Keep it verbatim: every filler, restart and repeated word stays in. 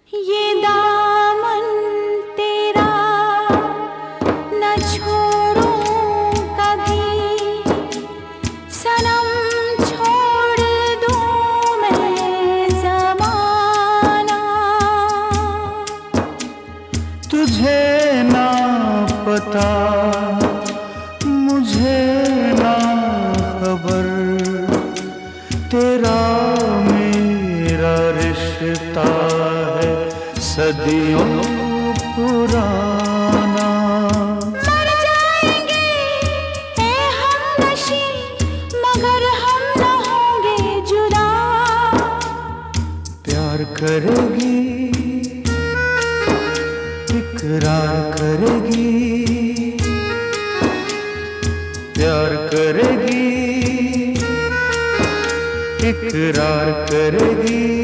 ये दामन तेरा न छोड़ूं कभी, सनम छोड़ दूं मैं ज़माना। तुझे ना पता मुझे ना खबर, तेरा मेरा रिश्ता है सदियों पुराना। मर जाएंगे ए हमनशी, मगर हम न होंगे जुदा। प्यार करेगी इकरार करेगी, प्यार करेगी इकरार करेगी।